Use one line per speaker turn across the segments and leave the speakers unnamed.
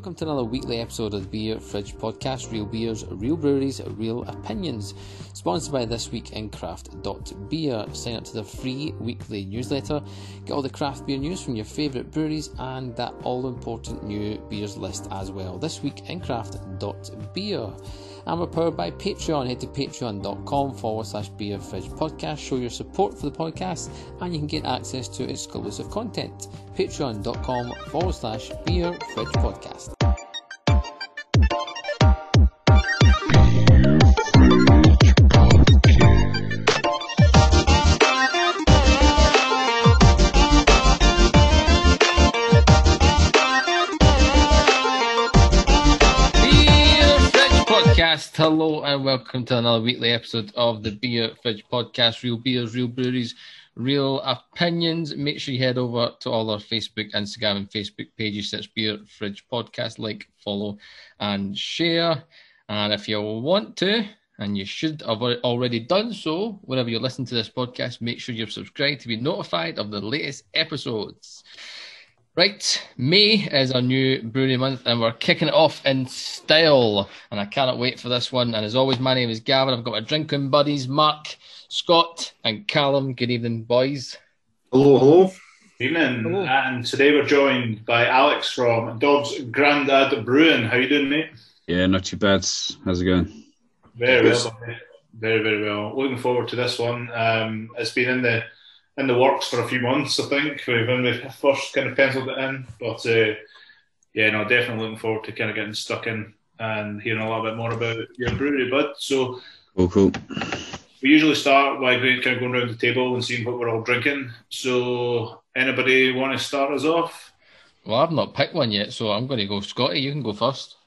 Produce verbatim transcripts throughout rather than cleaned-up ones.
welcome to another weekly episode of the Beer Fridge Podcast, Real Beers, Real Breweries, Real Opinions, sponsored by This Week in Craft dot beer. Sign up to the free weekly newsletter, get all the craft beer news from your favourite breweries and that all-important new beers list as well. This Week in Craft dot beer. And we're powered by Patreon. Head to patreon.com forward slash Beer Fridge Podcast. Show your support for the podcast and you can get access to exclusive content. Patreon.com forward slash Beer Fridge Podcast. Hello and welcome to another weekly episode of the Beer Fridge Podcast, Real Beers, Real Breweries, Real Opinions. Make sure you head over to all our Facebook, Instagram and Facebook pages, search Beer Fridge Podcast, like, follow and share. And if you want to, and you should have already done so, whenever you listen to this podcast, make sure you're subscribed to be notified of the latest episodes. Right, May is our new brewery month and we're kicking it off in style and I cannot wait for this one. And as always, my name is Gavin. I've got my drinking buddies, Mark, Scott and Callum. Good evening, boys.
Hello, hello.
Evening.
Hello.
And today we're joined by Alex from Dog's Grandad Brewing. How you doing, mate?
Yeah, not too bad. How's it going?
Very well. Very, very well. Looking forward to this one. Um, it's been in the in the works for a few months, I think, when we first kind of penciled it in. But uh, yeah, no, definitely looking forward to kind of getting stuck in and hearing a little bit more about your brewery, bud. So,
cool, cool.
We usually start by kind of going around the table and seeing what we're all drinking. So, anybody want to start us off?
Well, I've not picked one yet, so I'm going to go. Scotty, you can go first.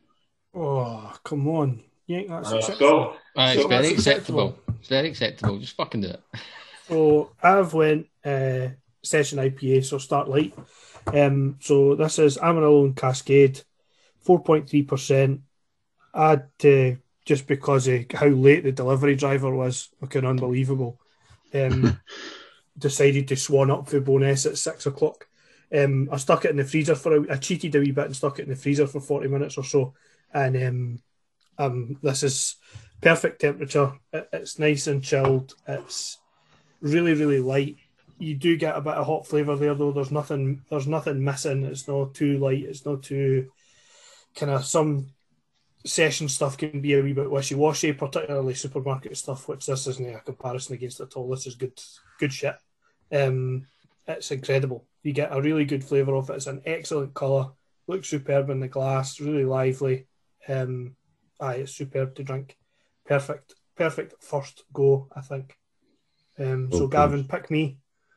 Oh, come on. You think that's
Uh,
acceptable?
Uh, it's
So
very
that's
acceptable.
acceptable.
It's very acceptable. Just fucking do it.
So I've went uh, Session I P A, so start light. Um, so this is Amarillo and Cascade, four point three percent. Add uh, just because of how late the delivery driver was, looking unbelievable. Um, decided to swan up for Boness at six o'clock. Um, I stuck it in the freezer for a I cheated a wee bit and stuck it in the freezer for forty minutes or so. And um, um, this is perfect temperature. It, it's nice and chilled. It's really, really light. You do get a bit of hot flavour there, though. There's nothing. There's nothing missing. It's not too light. It's not too kind of. Some session stuff can be a wee bit wishy-washy, particularly supermarket stuff, which this isn't a comparison against at all. This is good, good shit. Um, it's incredible. You get a really good flavour of it. It's an excellent colour. Looks superb in the glass. Really lively. Um, aye, it's superb to drink. Perfect, perfect first go, I think. Um, so,
Okay.
Gavin, pick me.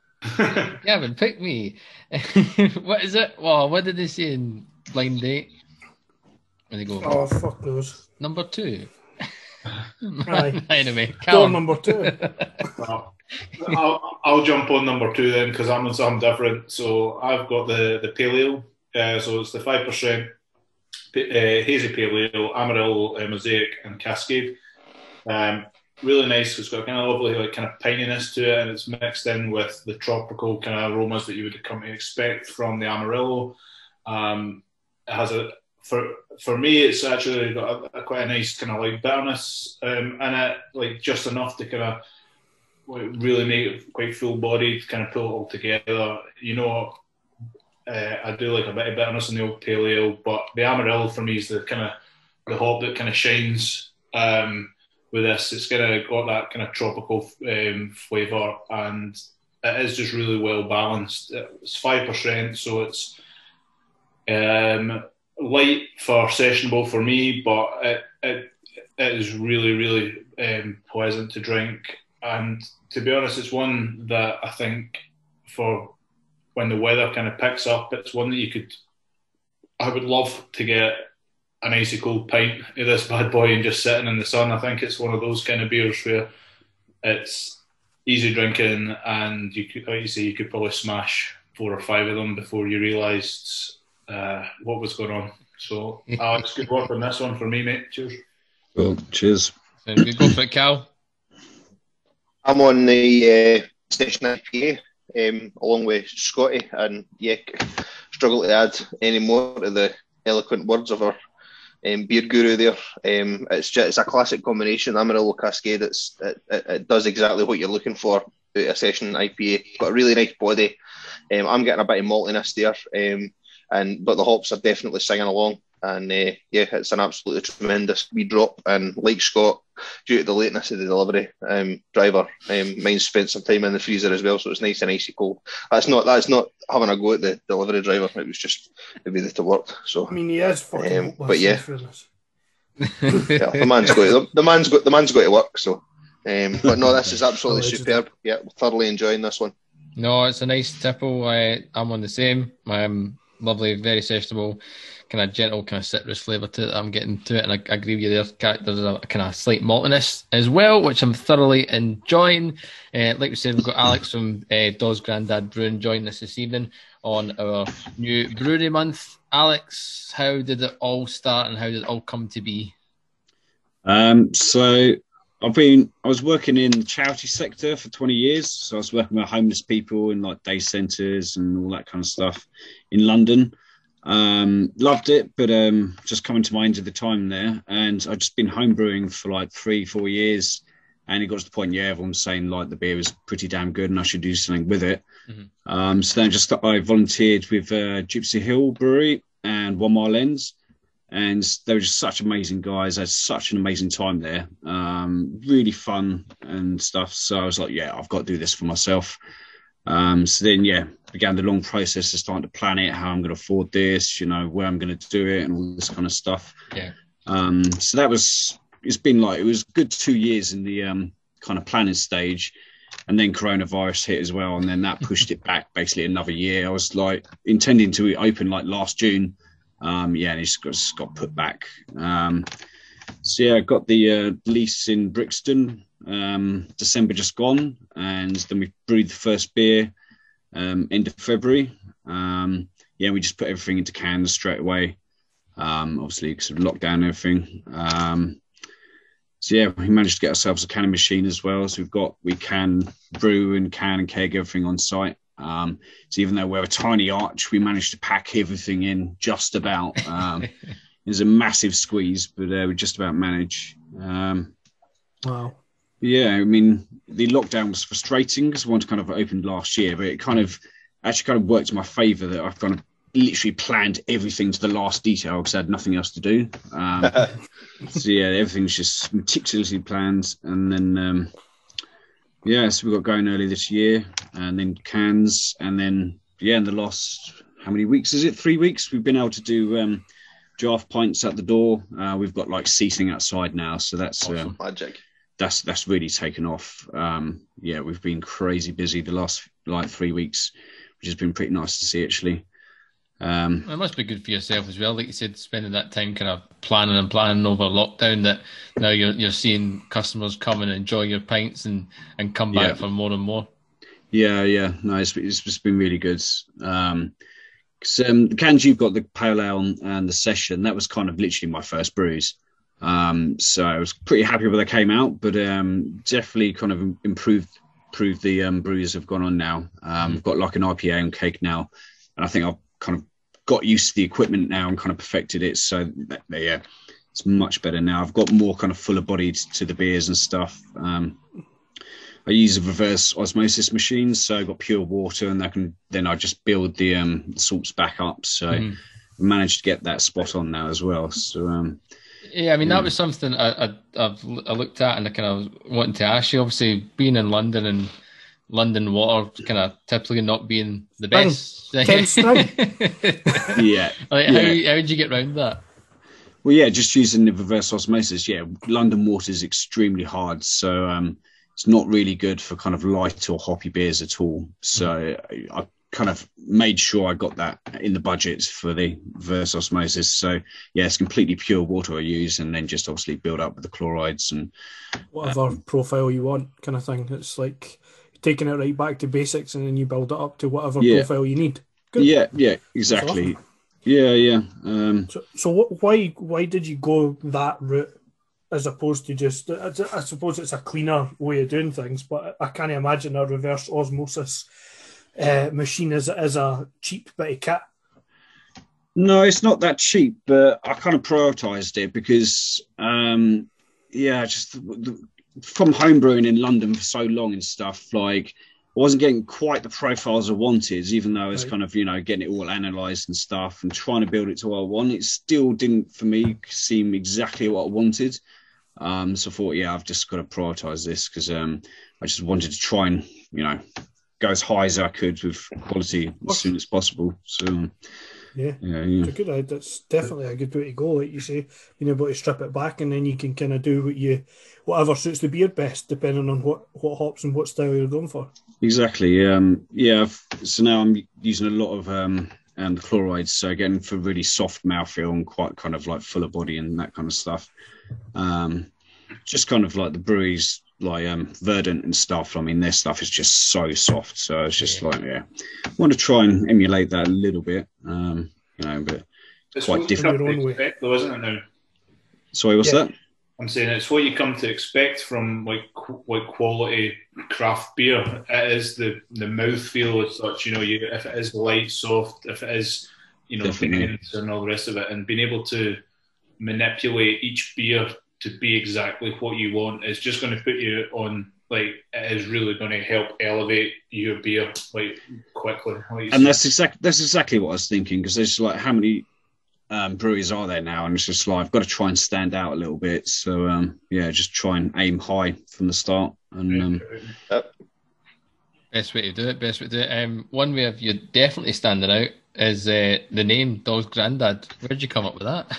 Gavin, pick me. What is it? Well, what did they say in blind date? When they go,
Oh, fuck knows.
number two.
Aye.
Anyway,
Door
Callum.
number two.
Well, I'll, I'll jump on number two then because I'm on something different. So I've got the, the Pale Ale. Uh, so it's the five percent uh, Hazy Pale Ale, Amarillo, uh, Mosaic and Cascade. Um, really nice. It's got kind of lovely like kind of pininess to it and it's mixed in with the tropical kind of aromas that you would come to expect from the Amarillo. Um, it has a For for me, it's actually got a, a quite a nice kind of like bitterness um, in it, like just enough to kind of like really make it quite full bodied, kind of pull it all together. You know, uh, I do like a bit of bitterness in the old pale ale, but the Amarillo for me is the kind of the hop that kind of shines um, with this. It's kind of got that kind of tropical um, flavour, and it is just really well balanced. It's five percent, so it's. Um, light for sessionable for me, but it, it, it is really, really um, pleasant to drink. And to be honest, it's one that I think for when the weather kind of picks up, it's one that you could, I would love to get an icy cold pint of this bad boy and just sitting in the sun. I think it's one of those kind of beers where it's easy drinking and you could, like you say, you could probably smash four or five of them before you realised Uh, what was going on. So, Alex, good work on this one for me, mate. Cheers.
Well, cheers.
Sounds good. Go for it, Cal.
I'm on the uh, Session I P A um, along with Scotty, and yeah, struggle to add any more to the eloquent words of our um, beer guru there. Um, it's just it's a classic combination. Amarillo Cascade. It's it, it, it does exactly what you're looking for out of a session I P A. Got a really nice body. Um, I'm getting a bit of maltiness there, um, and but the hops are definitely singing along. And uh, yeah, it's an absolutely tremendous wee drop. And like Scott, due to the lateness of the delivery um, driver, um, mine spent some time in the freezer as well, so it's nice and icy cold. That's not that's not having a go at the delivery driver. It was just the way that it worked. So
I mean, he is fucking
um,
hopeless,
but yeah.
in fairness.
yeah, the man's got to, the man's got the man's got to work. So, um, but no, this is absolutely
Allegedly.
superb. Yeah, thoroughly enjoying this one.
No, it's a nice tipple. I, I'm on the same. Um, lovely, very sessionable, kind of gentle, kind of citrus flavour to it. I'm getting to it, and I, I agree with you there. There's a kind of slight maltiness as well, which I'm thoroughly enjoying. Uh, like we said, we've got Alex from uh, Dawes Grandad Brewing joining us this evening on our new brewery month. Alex, how did it all start, and how did it all come to be?
Um, so I've been, I was working in the charity sector for twenty years. So I was working with homeless people in like day centres and all that kind of stuff in London. Um, loved it, but um, just coming to my end of the time there. And I've just been home brewing for like three, four years. And it got to the point, yeah, everyone was saying like the beer was pretty damn good and I should do something with it. Mm-hmm. Um, so then just I volunteered with uh, Gypsy Hill Brewery and One Mile Ends. And they were just such amazing guys. I had such an amazing time there. Um, really fun and stuff. So I was like, yeah, I've got to do this for myself. Um, so then, yeah, began the long process of starting to plan it, how I'm going to afford this, you know, where I'm going to do it and all this kind of stuff.
Yeah.
Um, so that was, it's been like, it was a good two years in the um, kind of planning stage. And then coronavirus hit as well. And then that pushed it back basically another year. I was like intending to open like last June. Um, yeah, and it's got, it's got put back. Um, so yeah, I got the uh, lease in Brixton, um, December just gone, and then we brewed the first beer um, end of February. Um, yeah, we just put everything into cans straight away, um, obviously because of lockdown and everything. Um, so yeah, we managed to get ourselves a canning machine as well. So we've got, we can brew and can and keg everything on site. Um, so even though we're a tiny arch, we managed to pack everything in just about. Um, it was a massive squeeze, but uh, we just about managed. Um,
wow.
Yeah, I mean, the lockdown was frustrating because one kind of opened last year, but it kind of actually kind of worked in my favour that I've kind of literally planned everything to the last detail because I had nothing else to do. Um, so yeah, everything's just meticulously planned, and then. Um, Yeah, so we got going early this year, and then cans, and then yeah, in the last how many weeks is it? Three weeks. We've been able to do um, draft pints at the door. Uh, we've got like seating outside now, so that's
awesome.
uh,
Magic.
That's that's really taken off. Um, yeah, we've been crazy busy the last like three weeks, which has been pretty nice to see actually. Um,
it must be good for yourself as well, like you said, spending that time kind of planning and planning over lockdown, that now you're you're seeing customers come and enjoy your pints and, and come back
yeah.
for more and more.
Yeah, yeah, no, it's, it's just been really good. Um, cause, um, the cans you've got, the Pale Ale and the Session, that was kind of literally my first brews. Um, so I was pretty happy when they came out, but um, definitely kind of improved, improved the um, brews have gone on now. Um, I've got like an I P A and cake now, and I think I've kind of got used to the equipment now and kind of perfected it. So that, yeah, it's much better now. I've got more kind of fuller bodied to the beers and stuff. Um, I use a reverse osmosis machine, so I've got pure water, and I can then I just build the um, salts back up. So mm. I managed to get that spot on now as well. So um,
yeah, I mean
yeah.
that was something I, I I've I looked at and I kind of wanted to ask you. Obviously, being in London and London water kind of typically not being the best.
yeah.
Like,
yeah.
How, how did you get around that?
Well, yeah, just using the reverse osmosis. Yeah, London water is extremely hard, so um, it's not really good for kind of light or hoppy beers at all. So mm. I, I kind of made sure I got that in the budget for the reverse osmosis. So yeah, it's completely pure water I use, and then just obviously build up with the chlorides and
whatever um, profile you want, kind of thing. It's like taking it right back to basics, and then you build it up to whatever yeah. profile you need. Good.
Yeah, yeah, exactly. Awesome. Yeah, yeah. Um,
so, so what, why why did you go that route as opposed to just? I, I suppose it's a cleaner way of doing things, but I can't imagine a reverse osmosis uh, machine as as a cheap bit of kit.
No, it's not that cheap, but I kind of prioritised it because, um, yeah, just the, the, from homebrewing in London for so long and stuff, like I wasn't getting quite the profiles I wanted, even though I was
Right.
kind of, you know, getting it all analysed and stuff and trying to build it to what I want. It still didn't, for me, seem exactly what I wanted. Um, so I thought, yeah, I've just got to prioritise this because um, I just wanted to try and, you know, go as high as I could with quality as soon as possible. So,
Yeah.
yeah, yeah.
It's a good, that's definitely a good way to go, like you say, being able to strip it back and then you can kind of do what you, whatever suits the beer best, depending on what, what hops and what style you're going for.
Exactly. Um, yeah. I've, so now I'm using a lot of um, and chlorides. So again, for really soft mouthfeel and quite kind of like fuller body and that kind of stuff. Um, just kind of like the breweries, like um, Verdant and stuff. I mean, their stuff is just so soft. So it's just
Yeah.
like, yeah, I want to try and emulate that a little bit. Um, you know, but
It's
quite
what you
different.
come
Your
to
own way.
expect, though, isn't it? Now
Sorry, what's
Yeah.
that?
I'm saying it's what you come to expect from like qu- like quality craft beer. It is the the mouthfeel as such. You know, you if it is light, soft, if it is, you know,
Definitely.
dense and all the rest of it, and being able to manipulate each beer to be exactly what you want is just going to put you on. Like, it is really going to help elevate your beer like quickly. Like you
And
said.
that's exactly that's exactly what I was thinking because there's like how many um, breweries are there now, and it's just like I've got to try and stand out a little bit. So um, yeah, just try and aim high from the start. And um,
Best way to do it. Best way to do it. Um, one way of you definitely standing out is uh, the name Dog's Grandad. Where did you come up with that?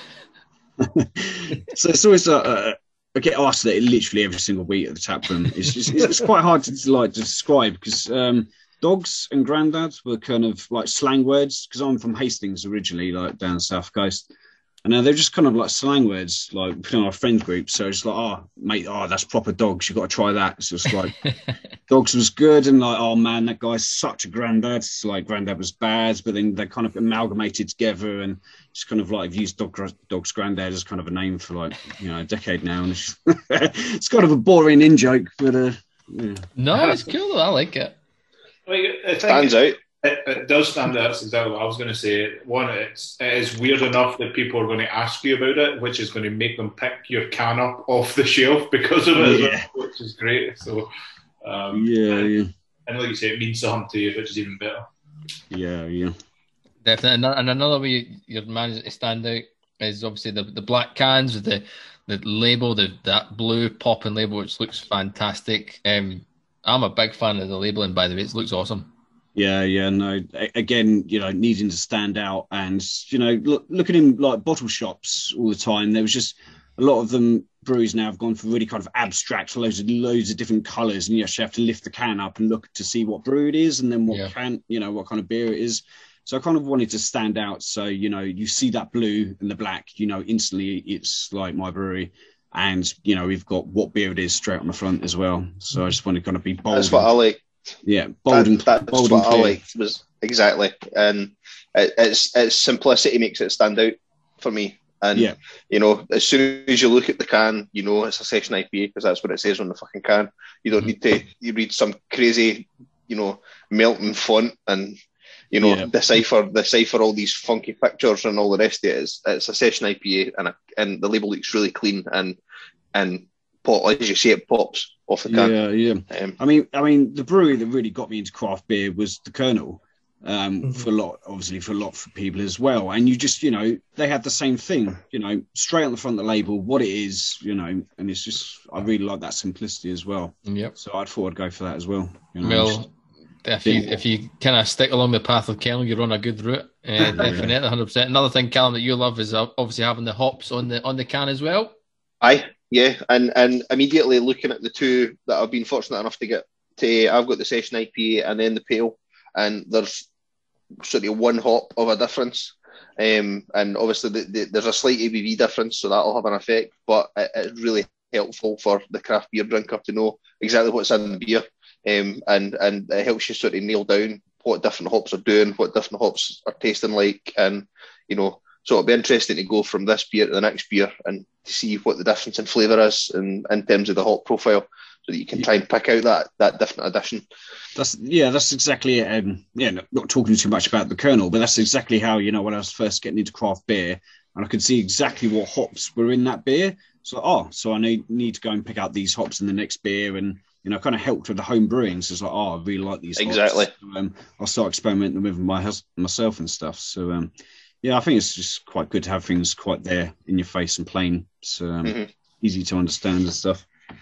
so it's always uh, uh, I get asked that literally every single week at the tap room. It's just it's, it's quite hard to like describe because um, dogs and grandad were kind of like slang words because I'm from Hastings originally, like down the south coast. And uh, they're just kind of like slang words, like put in our friend group. So it's like, oh, mate, oh, that's proper dogs. You've got to try that. It's just like, dogs was good. And like, oh, man, that guy's such a granddad. It's like, granddad was bad. But then they kind of amalgamated together and just kind of like, I've used dog, dog's granddad as kind of a name for like, you know, a decade now. And it's, it's kind of a boring in joke, but uh, yeah.
No, it's cool though. I like it.
Like, I think
Stands out.
It, it does stand out. That's exactly what I was going to say. One, it's, it is weird enough that people are going to ask you about it, which is going to make them pick your can up off the shelf because of it,
Yeah.
which is great. So, um,
Yeah, yeah,
and like you say, it means something to you, which is even better.
yeah, yeah.
Definitely. And and another way you- you're managing to stand out is obviously the, the black cans with the, the label, the that blue popping label, which looks fantastic. Um, I'm a big fan of the labeling, by the way. It looks awesome.
Yeah, yeah, no. A- Again, you know, needing to stand out, and you know, look, look at him like bottle shops all the time. There was just a lot of them. Breweries now have gone for really kind of abstract, loads of loads of different colours, and you actually have to lift the can up and look to see what brew it is, and then what
Yeah.
can, you know, what kind of beer it is. So I kind of wanted to stand out. So you know, you see that blue and the black, you know, instantly it's like my brewery. And you know, we've got what beer it is straight on the front as well. So I just wanted to kind of be bold.
That's what I like.
Yeah, bold and
that, that's
bold
what
and
I
clear.
liked was exactly, and it, it's it's simplicity makes it stand out for me. And
Yeah.
you know, as soon as you look at the can, you know it's a session I P A because that's what it says on the fucking can. You don't need to you read some crazy, you know, melting font and you know
Yeah.
decipher decipher all these funky pictures and all the rest of it. It's, it's a session I P A and a, and the label looks really clean and and pop, as you say, it pops off the can.
Yeah, yeah.
Um,
I mean, I mean, the brewery that really got me into craft beer was the Colonel. Um,
Mhm.
for a lot, obviously, for a lot of people as well. And you just, you know, they had the same thing, you know, straight on the front of the label, what it is, you know, and it's just, I really like that simplicity as well.
Yep.
So I thought I'd go for that as well. You know,
Well, if you if you kind of stick along the path of Callum, you're on a good route. Uh, definitely, one hundred percent. Another thing, Callum, that you love is uh, obviously having the hops on the on the can as well.
Aye, yeah, and and immediately looking at the two that I've been fortunate enough to get to, I've got the session I P A and then the pale, and there's sort of one hop of a difference, um, and obviously the, the, there's a slight A B V difference, so that'll have an effect. But it, it's really helpful for the craft beer drinker to know exactly what's in the beer, um, and and it helps you sort of nail down what different hops are doing, what different hops are tasting like, and you know. So it'll be interesting to go from this beer to the next beer and to see what the difference in flavour is in, in terms of the hop profile. so that you can try and pick out that that different addition.
That's yeah, that's exactly it. Um, yeah, not, not talking too much about the kernel, but that's exactly how, you know, when I was first getting into craft beer, and I could see exactly what hops were in that beer. So oh, so I need need to go and pick out these hops in the next beer, and you know, kind of helped with the home brewing. So it's like, oh, I really like these hops.
Exactly.
So, um, I'll start experimenting with my hus- myself and stuff. So um, yeah, I think it's just quite good to have things quite there in your face and plain, so um, mm-hmm. easy to understand and stuff.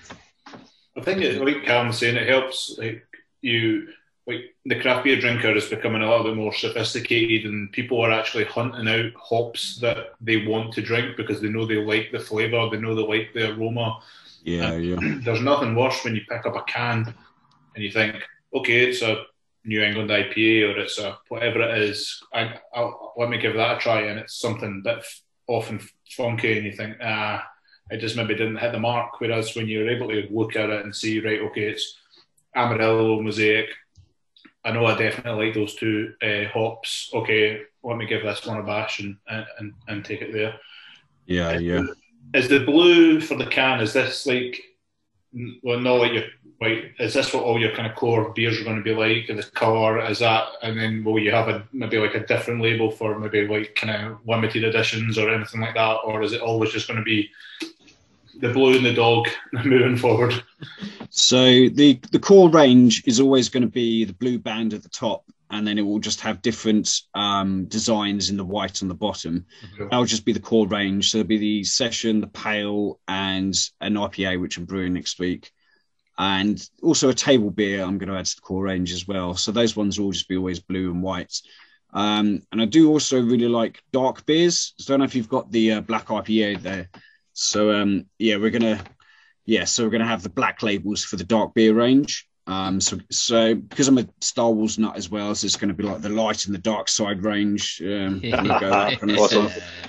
I think, it, like Cam was saying, it helps. Like you, like the craft beer drinker is becoming a little bit more sophisticated, and people are actually hunting out hops that they want to drink because they know they like the flavour, they know they like the aroma.
Yeah,
and
yeah.
There's nothing worse when you pick up a can and you think, okay, it's a New England I P A or it's a whatever it is, and I'll, let me give that a try, and it's something a bit often funky, and you think, ah, it just maybe didn't hit the mark. Whereas when you're able to look at it and see, right, okay, it's Amarillo, Mosaic, I know I definitely like those two uh, hops. Okay, let me give this one a bash and and, and take it there.
Yeah, yeah.
Is the blue for the can, is this like, well, no, like your, right, is this what all your kind of core beers are going to be like? And the colour, is that, and then will you have a maybe like a different label for maybe like kind of limited editions or anything like that? Or is it always just going to be the blue and the dog moving forward?
So the, the core range is always going to be the blue band at the top, and then it will just have different um, designs in the white on the bottom. Okay. That'll just be the core range. So there'll be the Session, the Pale, and an I P A, which I'm brewing next week. And also a table beer I'm going to add to the core range as well. So those ones will all just be always blue and white. Um, and I do also really like dark beers. I don't know if you've got the uh, black I P A there. So um, yeah, we're going to, yeah, so we're going to have the black labels for the dark beer range. Um, so, so because I'm a Star Wars nut as well, so it's going to be like the light and the dark side range. Um, go that kind of
awesome.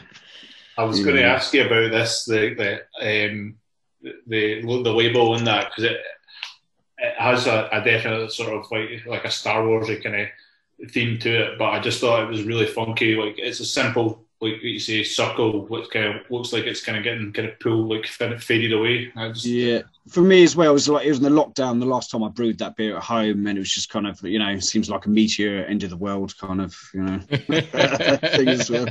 I was yeah. going to ask you about this, the the um, the, the label in that, because it it has a, a definite sort of like like a Star Wars kind of theme to it, but I just thought it was really funky. Like it's a simple, like you say, circle, which kind of looks like it's kind of getting kind of pulled, like faded away. I just,
yeah, for me as well, it was like it was in the lockdown. The last time I brewed that beer at home, and it was just kind of, you know, seems like a meteor, end of the world kind of, you know, thing as well.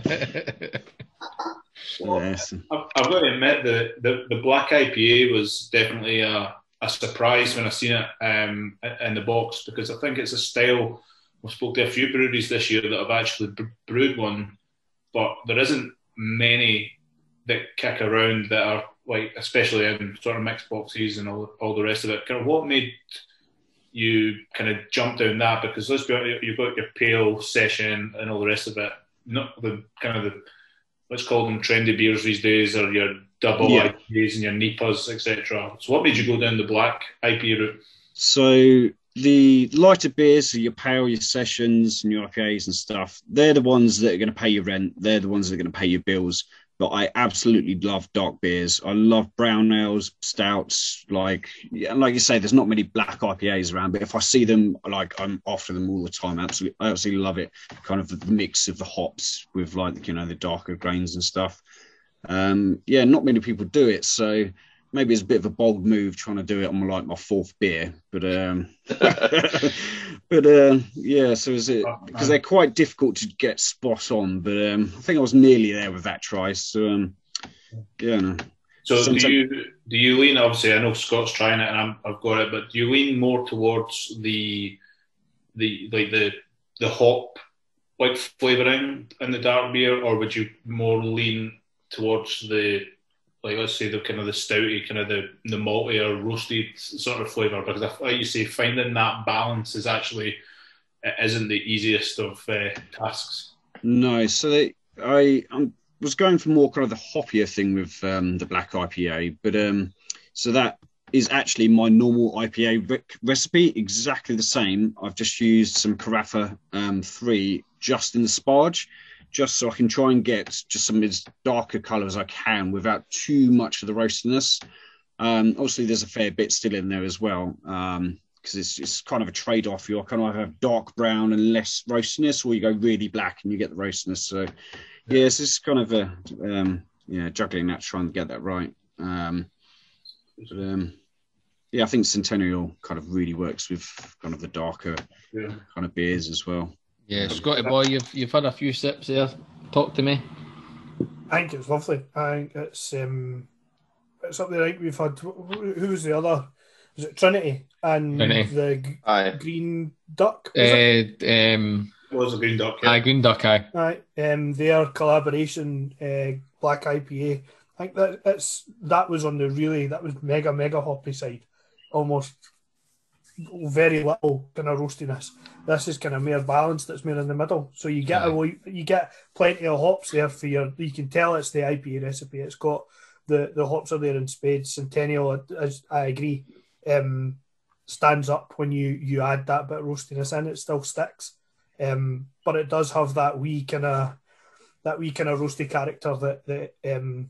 Well, yes. I've got to admit the, the the black I P A was definitely a, a surprise when I seen it um, in the box, because I think it's a style. I spoke to a few breweries this year that have actually brewed one, but there isn't many that kick around that are like, especially in sort of mixed boxes and all, all the rest of it. Kind of what made you kind of jump down that? Because let's be honest, you've got your Pale, Session and all the rest of it. Not the kind of the, let's call them trendy beers these days, or your double yeah. I P As and your N E P As, et cetera. So what made you go down the black I P A route?
So the lighter beers, so your Pale, your Sessions and your I P As and stuff, they're the ones that are going to pay your rent. They're the ones that are going to pay your bills. But I absolutely love dark beers. I love brown ales, stouts. Like, yeah, like you say, there's not many black I P As around, but if I see them, like, I'm after them all the time. Absolutely, I absolutely love it. Kind of the mix of the hops with, like, you know, the darker grains and stuff. Um, yeah, not many people do it, so maybe it's a bit of a bold move trying to do it on like my fourth beer, but um, but uh, yeah. So is it because they're quite difficult to get spot on? But um, I think I was nearly there with that try. So um, yeah. No.
So Sometimes... do you do you lean? Obviously, I know Scott's trying it, and I'm, I've got it. But do you lean more towards the the like the the hop like flavouring in the dark beer, or would you more lean towards the, like, let's say the kind of the stouty, kind of the the malty or roasted sort of flavour? Because like you say, finding that balance is actually, it isn't the easiest of uh, tasks.
No, so they, I I was going for more kind of the hoppier thing with um, the black I P A, but um, so that is actually my normal I P A re- recipe, exactly the same. I've just used some Carafa um, three just in the sparge, just so I can try and get just some as darker colour as I can without too much of the roastiness. Um, obviously, there's a fair bit still in there as well, because um, it's, it's kind of a trade-off. You kind of have dark brown and less roastiness, or you go really black and you get the roastiness. So, yeah, it's just kind of a um, yeah, juggling that, trying to get that right. Um, but, um, yeah, I think Centennial kind of really works with kind of the darker
Yeah.
kind of beers as well.
Yeah, Scotty boy, you've you've had a few sips there. Talk to me.
I think it's lovely. I think it's um, it's up there. I think we've had who who was the other? Was it Trinity and
Trinity.
the g-
Aye.
Green Duck? Was it?
Uh, um,
Was a green duck.
aye, Green Duck, aye.
Right, um, their collaboration, uh, Black I P A. I think that it's that was on the really that was mega mega hoppy side, almost very little kind of roastiness. This is kind of more balanced. It's more in the middle, so you get
Aye.
a wee- you get plenty of hops there for your. You can tell it's the I P A recipe. It's got the the hops are there in spades. Centennial, as I agree, um, stands up when you you add that bit of roastiness in. It still sticks. Um, but it does have that wee kind of that wee kind of roasty character that that um,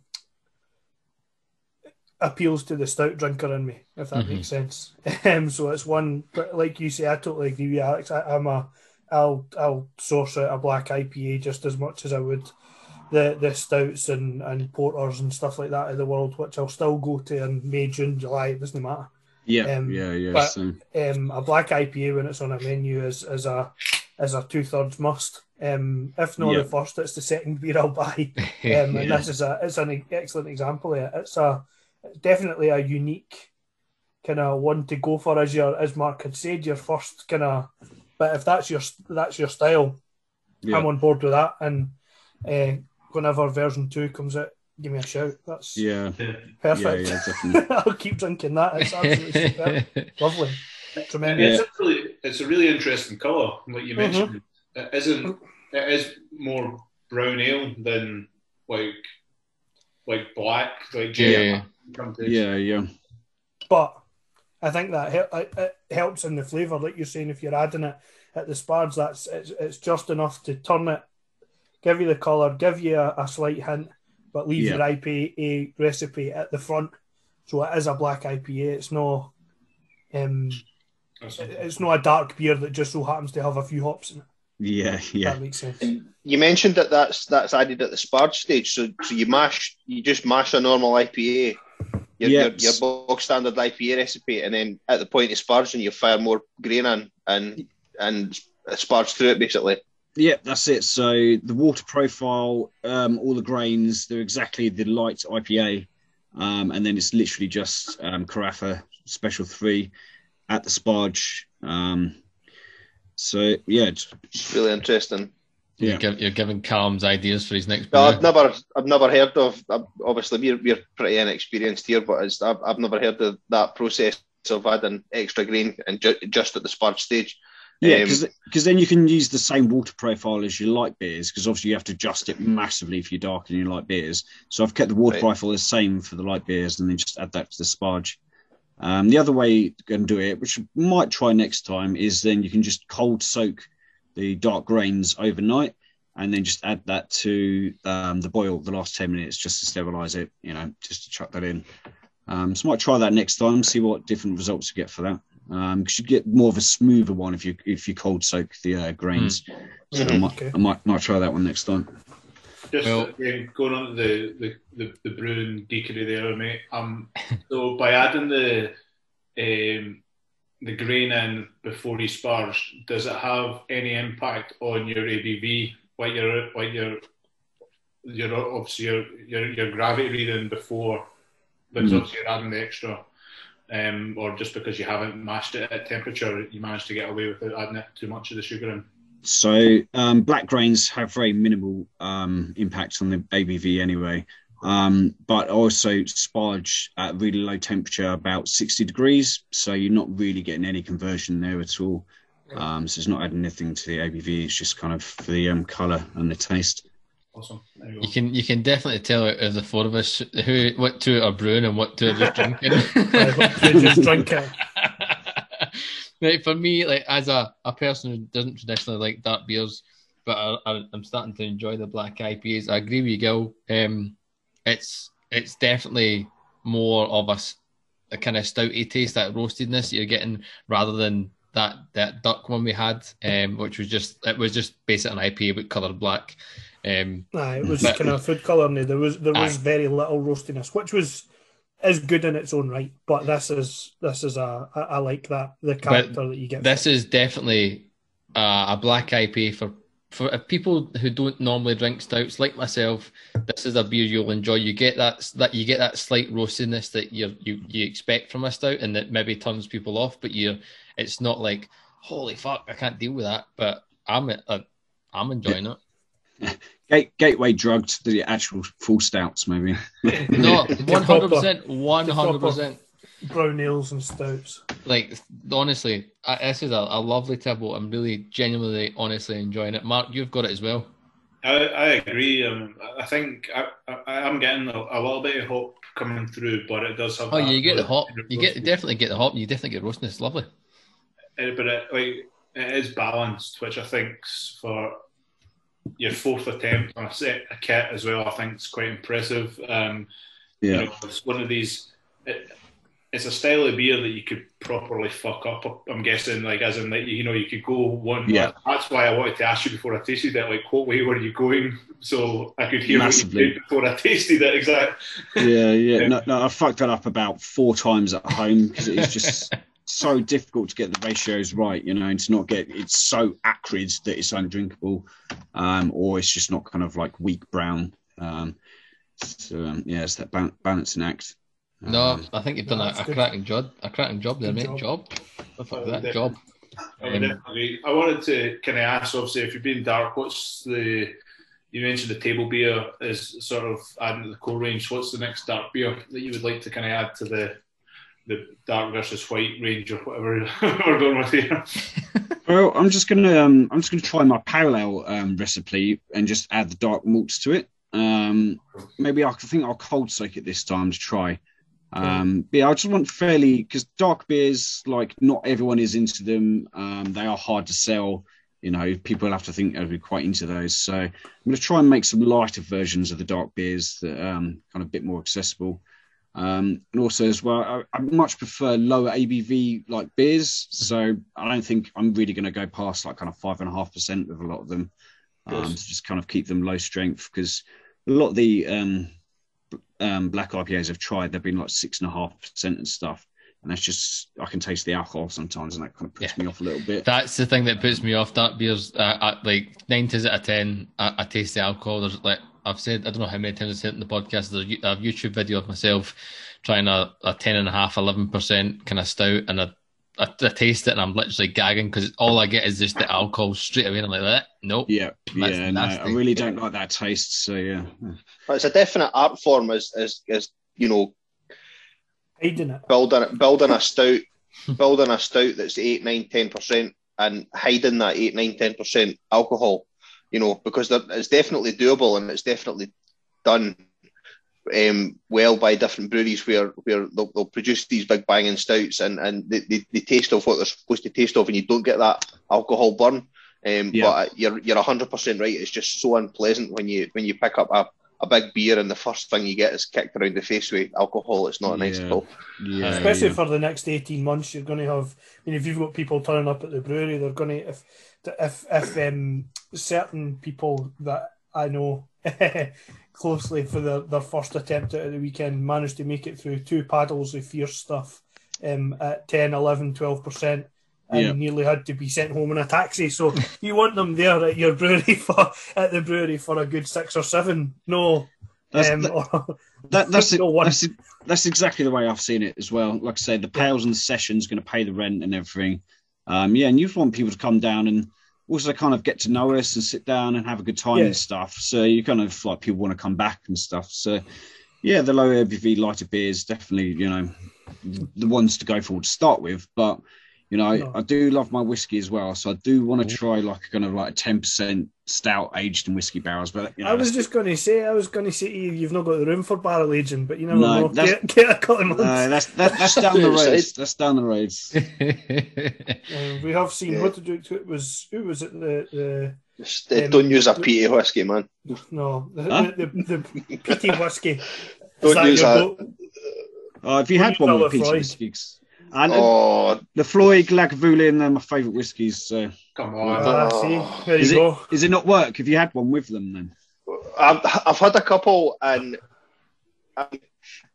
appeals to the stout drinker in me, if that
Mhm.
makes sense. Um, so it's one, but like you say, I totally agree with you, Alex. I, I'm a, I'll I'll source out a black I P A just as much as I would the the stouts and, and porters and stuff like that of the world, which I'll still go to in May, June, July. It doesn't matter.
Yeah,
Um,
yeah, yeah.
but-
so,
Um, a black I P A when it's on a menu is is a is a two thirds must. Um, if not
Yeah.
the first, it's the second beer I'll buy. Um,
Yeah.
and this is a it's an excellent example of it. It's a definitely a unique kind of one to go for, as your as Mark had said, your first kind of. But if that's your that's your style,
yeah.
I'm on board with that. And uh, whenever version two comes out, give me a shout. That's
yeah,
Yeah.
perfect.
yeah, yeah, definitely.
I'll keep drinking that. It's absolutely superb. Lovely, tremendous.
Yeah, it's a really, it's a really interesting colour. Like you mentioned, it isn't. It is more brown ale than like like black, like
Yeah.
come to-
Yeah, yeah,
But I think that hel- it it helps in the flavour, like you're saying. If you're adding it at the sparge, that's it's, it's just enough to turn it, give you the colour, give you a, a slight hint, but leave
Yeah.
your I P A recipe at the front. So it is a black I P A. It's no, um,
That's-
it- it's not a dark beer that just so happens to have a few hops in it.
yeah,
If
yeah.
That makes sense.
And you mentioned that that's that's added at the sparge stage. So so you mash, you just mash a normal I P A, your your,
Yep.
your bog standard I P A recipe, and then at the point of sparging, you fire more grain in and and sparge through it basically.
Yeah, that's it. So the water profile, um, all the grains, they're exactly the light I P A. Um, and then it's literally just um, Carafa Special three at the sparge. Um, so, yeah. it's-
It's really interesting.
Yeah.
You're, give, you're giving Callum's ideas for his next
No,
beer.
I've never, I've never heard of. Obviously, we're we're pretty inexperienced here, but it's, I've I've never heard of that process of adding extra grain and ju- just at the sparge stage.
Yeah,
Um,
because then you can use the same water profile as your light beers, because obviously you have to adjust it massively for your dark and your light beers. So I've kept the water
Right.
profile the same for the light beers, and then just add that to the sparge. Um, the other way you can do it, which I might try next time, is then you can just cold soak the dark grains overnight, and then just add that to um, the boil the last ten minutes just to sterilize it. You know, just to chuck that in. Um, so I might try that next time, see what different results you get for that. Um, because you get more of a smoother one if you if you cold soak the uh, grains. So I, might,
Okay.
I might might try that one next time.
Just
Well-
again, going on to the, the, the, the brewing geekery there, mate. Um, so by adding the um, the grain in before you sparge, does it have any impact on your A B V? Like your like your your obviously your your, your gravity reading before, because
Mhm.
obviously you're adding the extra, um, or just because you haven't mashed it at temperature, you managed to get away without adding it too much of the sugar in.
So um, black grains have very minimal um, impact on the A B V anyway. Um, but also sparge at really low temperature, about sixty degrees. So you're not really getting any conversion there at all. Um, so it's not adding anything to the A B V. It's just kind of for the um, colour and the taste.
Awesome. There you
You
go.
can you can definitely tell out of the four of us who what two are brewing and what two are just drinking.
You just drink it.
Right, for me, like as a, a person who doesn't traditionally like dark beers, but I, I, I'm starting to enjoy the black I P As. I agree with you, Gil. Um, it's it's definitely more of a, s- a kind of stouty taste, that roastedness you're getting, rather than that that duck one we had, um, which was just it was just basically an I P A but coloured black. Um,
Aye, it was
But-
kind of food colouring. There was there was
Aye.
very little roastiness, which was is good in its own right. But this is this is a I, I like that the character
But
that you get.
this is definitely uh, a black I P A for for if people who don't normally drink stouts like myself. This is a beer you'll enjoy. You get that that you get that slight roastiness that you you you expect from a stout, and that maybe turns people off. But you, it's not like holy fuck, I can't deal with that. But I'm uh, I'm enjoying it.
Gate, gateway drug to the actual full stouts, maybe.
No, one hundred percent, one hundred percent.
Brown ales and stouts.
Like honestly, I, this is a, a lovely table. I'm really genuinely, honestly enjoying it. Mark, you've got it as well.
I, I agree. Um, I think I, I, I'm getting a, a little bit of hop coming through, but it does have.
Oh,
that
you get the hop.
roasted-
You get definitely get the hop. You definitely get roastiness. It's lovely.
Uh, but it, like it is balanced, which I think's for your fourth attempt on a set a kit as well. I think it's quite impressive. Um,
Yeah.
You know, it's one of these. It, it's a style of beer that you could properly fuck up. I'm guessing, like as in, like you know, you could go one.
Yeah.
That's why I wanted to ask you before I tasted it. Like, what way were you going? So I could hear
Massively.
what you did before I tasted it. Exactly.
Yeah, yeah. No, no, I fucked that up about four times at home because it's just so difficult to get the ratios right, you know, and to not get it's so acrid that it's undrinkable, um, or it's just not kind of like weak brown. Um, so um, yeah, it's that ba- balancing act.
No,
Um,
I think you've done
no,
a,
that's
a
good.
cracking job. A cracking job there,
Good
mate.
job.
Job. Oh, fuck
Oh,
that
definitely.
job.
I would
Um,
definitely. I wanted to kind of ask, obviously, if you're being dark, what's the? You mentioned the table beer is sort of adding to the core range. What's the next dark beer that you would like to kind of add to the the dark versus white range or whatever we're going with here?
Well, I'm just gonna um, I'm just gonna try my parallel um, recipe and just add the dark malts to it. Um, maybe I think I'll cold soak it this time to try. Um, but yeah, I just want fairly because dark beers, like not everyone is into them. Um, they are hard to sell. You know, people have to think they'll be quite into those. So I'm going to try and make some lighter versions of the dark beers that um, kind of a bit more accessible. Um, and also as well, I, I much prefer lower A B V like beers. So I don't think I'm really going to go past like kind of five and a half percent with a lot of them. Um, to just kind of keep them low strength because a lot of the um, um, black I P As I've tried, they've been like six and a half percent and stuff. And that's just, I can taste the alcohol sometimes and that kind of puts
Yeah.
me off a little bit.
That's the thing that puts me off. Dark beers, uh, I, like nine times out of ten, I, I taste the alcohol. There's like I've said, I don't know how many times I've said it in the podcast. There's a, a YouTube video of myself trying a, a ten and a half, eleven percent kind of stout, and I, I, I taste it and I'm literally gagging because all I get is just the alcohol straight away. And I'm like, that nope.
Yeah,
That's
yeah, no, I
nasty.
really don't like that taste. So yeah,
But it's a definite art form, as as, as you know,
Hiding it.
building building a stout, building a stout that's eight, nine, ten percent, and hiding that eight, nine, ten percent alcohol. You know, because there, it's definitely doable and it's definitely done um, well by different breweries where where they'll, they'll produce these big banging stouts and and they, they, they taste of what they're supposed to taste of, and you don't get that alcohol burn. Um,
Yeah.
But you're you're a hundred percent right. It's just so unpleasant when you when you pick up a, a big beer and the first thing you get is kicked around the face with alcohol. It's not a nice
Yeah.
pull.
yeah,
Especially
yeah.
for the next eighteen months, you're going to have. I mean, if you've got people turning up at the brewery, they're going to if if if um, certain people that I know closely for their, their first attempt at the weekend managed to make it through two paddles of fierce stuff um, at ten, eleven, twelve percent. And
Yeah.
nearly had to be sent home in a taxi. So you want them there at your brewery for at the brewery for a good six or seven. No,
That's-
um,
that-
or-
That, that's, it,
no one.
that's it- that's exactly the way I've seen it as well. Like I say, the pails and the session's going to pay the rent and everything. Um, yeah, and you want people to come down and also kind of get to know us and sit down and have a good time
Yeah.
and stuff. So you kind of like people want to come back and stuff. So yeah, the low A B V lighter beers definitely, you know, the ones to go for to start with. But you know, I,
No.
I do love my whiskey as well. So I do want to try like a kind of like a ten percent stout aged in whiskey barrels. But you know,
I was
that's-
just going to say, I was going to say to you, you've not got the room for barrel aging, but you never
No,
know.
that's-
Get, get a couple of months.
no, that's that, that's down the road.
Outside.
That's down the road.
Uh, we have seen
Yeah.
what to do. It was who was it? The
Just, uh,
Um,
don't use a peaty whiskey, man.
the no the
Huh?
the, the, the peaty whiskey. Is
Don't
that
use
your
that.
go-
Oh, if you
Well,
had
you
one
know
with peach
Lefroy.
whiskies. And
Oh,
the Floyd Lagavulin, they're my favourite whiskies. So
Come on.
Ah,
Oh.
see, there
is
you
it,
go.
is it not work if you had one with them then?
I've, I've had a couple, and I,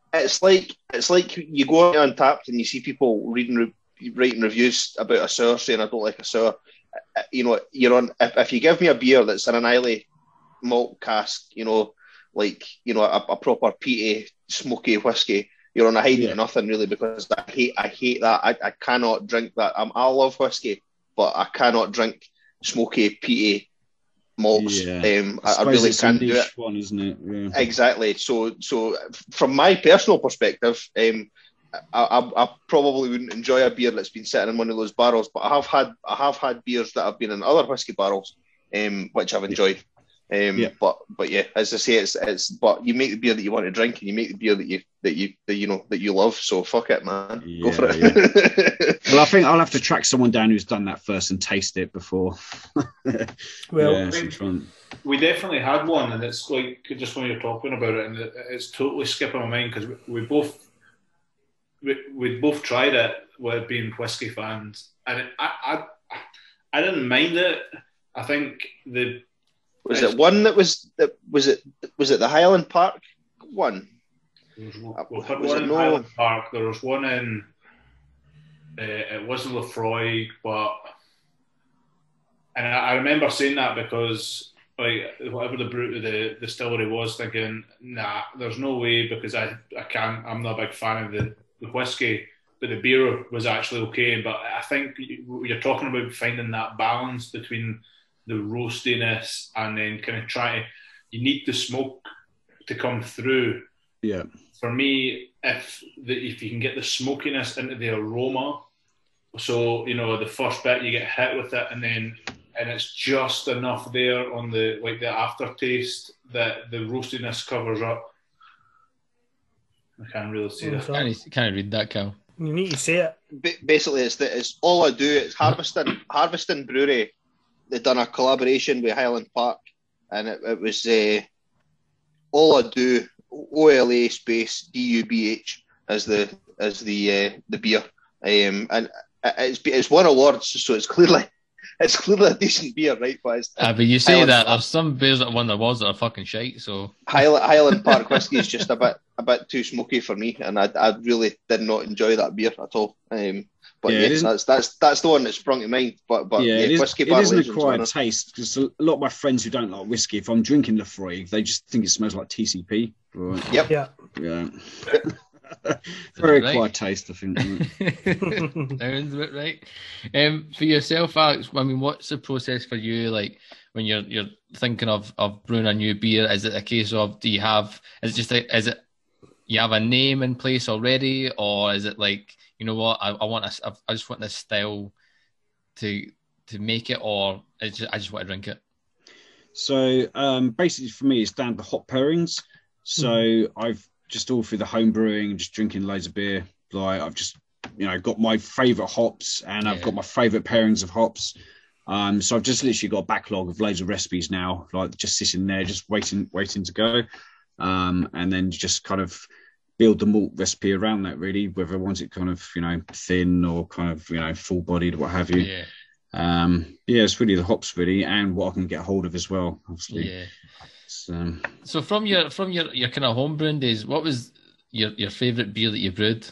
it's like it's like you go on Untapped and you see people reading writing reviews about a sour saying I don't like a sour. You know, you're on. If, if you give me a beer that's in an Islay malt cask, you know, like you know a, a proper peaty, smoky whiskey, you're on a hiding
Yeah.
to nothing really, because I hate I hate that. I, I cannot drink that. I'm, I love whiskey, but I cannot drink smoky, peaty malts.
Yeah.
Um, I, I
suppose
really
it's a
can't do
niche
it.
one, isn't it? Yeah.
Exactly. So, so from my personal perspective, um, I, I, I probably wouldn't enjoy a beer that's been sitting in one of those barrels. But I have had I have had beers that have been in other whiskey barrels, um, which I've enjoyed. Um,
Yeah.
But but yeah, as I say, it's it's. But you make the beer that you want to drink, and you make the beer that you that you that you know that you love. So fuck it, man. Go for
Yeah,
it.
Well, I think I'll have to track someone down who's done that first and taste it before.
Well,
yeah, some fun.
We definitely had one, and it's like just when you're talking about it, and it, it's totally skipping my mind because we, we both we we both tried it with being whiskey fans, and it, I I I didn't mind it. I think the
Was it one that was that was it was it the Highland Park one?
There was, one- we had
Was
one
it
in
no-
Highland Park. There was one in. Uh, it wasn't Lefroy, but and I, I remember saying that because like whatever the brew the distillery was, thinking, nah, there's no way because I I can't. I'm not a big fan of the, the whiskey, but the beer was actually okay. But I think you're talking about finding that balance between the roastiness and then kind of trying. You need the smoke to come through.
Yeah.
For me, if the, if you can get the smokiness into the aroma, so you know the first bit you get hit with it, and then and it's just enough there on the like the aftertaste that the roastiness covers up. I can't really see that.
Can't, can't read that, Cal.
You need to say it.
Ba- Basically, it's the, it's all I do. It's Harveston Harveston Brewery. They've done a collaboration with Highland Park, and it, it was uh, all I do. O L A space D U B H as the as the uh, the beer, um, and it's it's won awards, so it's clearly it's clearly a decent beer, right? But it's,
Ah, but you say
Highland
that
Park.
there's some beers that won the awards that are fucking shite. So
Highland, Highland Park whiskey is just a bit a bit too smoky for me, and I I really did not enjoy that beer at all. Um, but
Yeah,
yeah,
it isn't-
that's that's that's the one that sprung to mind. But but
yeah,
yeah,
it, is,
whiskey
it
bar
isn't a
legends
acquired
winner.
taste because a lot of my friends who don't like whiskey, if I'm drinking Lefroy, they just think it smells like T C P. Right.
Yep.
Yeah.
Yeah. Very
Right.
acquired taste, I think.
sounds about right. Um, for yourself, Alex, I mean, what's the process for you? Like when you're you're thinking of, of brewing a new beer, is it a case of do you have? Is it just a, is it you have a name in place already, or is it like you know what I, I want a, I just want this style to to make it, or it's just, I just want to drink it.
So um, basically, for me, it's down to hop pairings. So I've just all through the home brewing, just drinking loads of beer. Like I've just, you know, got my favourite hops, and I've
Yeah.
got my favourite pairings of hops. Um, so I've just literally got a backlog of loads of recipes now, like just sitting there, just waiting, waiting to go, um, and then just kind of build the malt recipe around that. Really, whether I want it kind of, you know, thin or kind of, you know, full bodied, what have you.
Yeah,
Um, yeah, it's really the hops really, and what I can get hold of as well. Obviously.
yeah.
So,
So from your from your, your kind of home brewing days, what was your, your favourite beer that you brewed?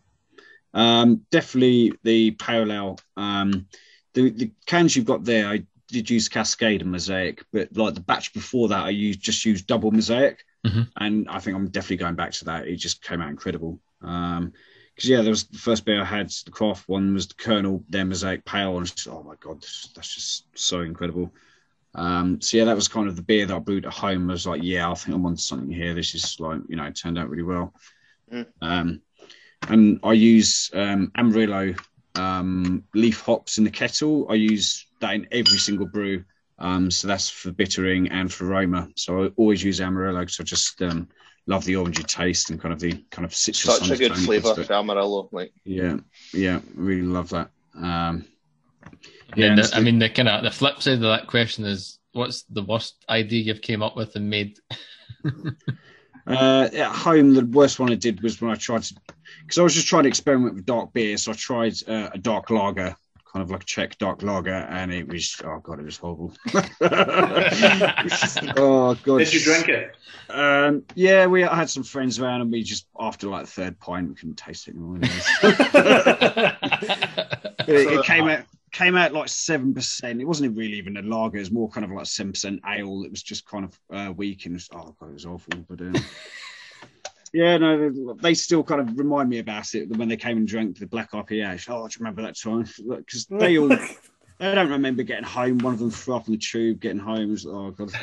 um, definitely the pale ale. Um, the the cans you've got there, I did use Cascade and Mosaic, but like the batch before that, I used just used double Mosaic,
Mhm.
and I think I'm definitely going back to that. It just came out incredible. Um, because yeah, there was the first beer I had, the craft one was the Colonel, then Mosaic Pale, and just, oh my god, that's just so incredible. Um, so yeah, that was kind of the beer that I brewed at home. I was like, yeah, I think I'm onto something here. This is like, you know, it turned out really well.
Mm.
Um, and I use um, Amarillo um, leaf hops in the kettle. I use that in every single brew. Um, so that's for bittering and for aroma. So I always use Amarillo because I just um, love the orangey taste and kind of the kind of citrus.
Such a good
undertone
flavour
to it.
for Amarillo. Like
Yeah, yeah, really love that. Um,
Yeah,
and
the,
it's
I
the-
mean, the kind of the flip side of that question is, what's the worst idea you've came up with and made?
Uh, at home, the worst one I did was when I tried to, because I was just trying to experiment with dark beer. So I tried uh, a dark lager kind of like a Czech dark lager, and it was oh god, it was horrible. It was just, oh god.
Did you drink it?
Um, yeah, we had some friends around, and we just after like the third pint, we couldn't taste it anymore. it, it came out came out like seven percent. It wasn't really even a lager; it was more kind of like seven percent ale. It was just kind of uh, weak, and it was, oh god, it was awful. But um, yeah, no, they still kind of remind me about it when they came and drank the black I P A. Oh, do you remember that time? Because they all. I don't remember getting home. One of them threw up on the tube. Getting home was oh god,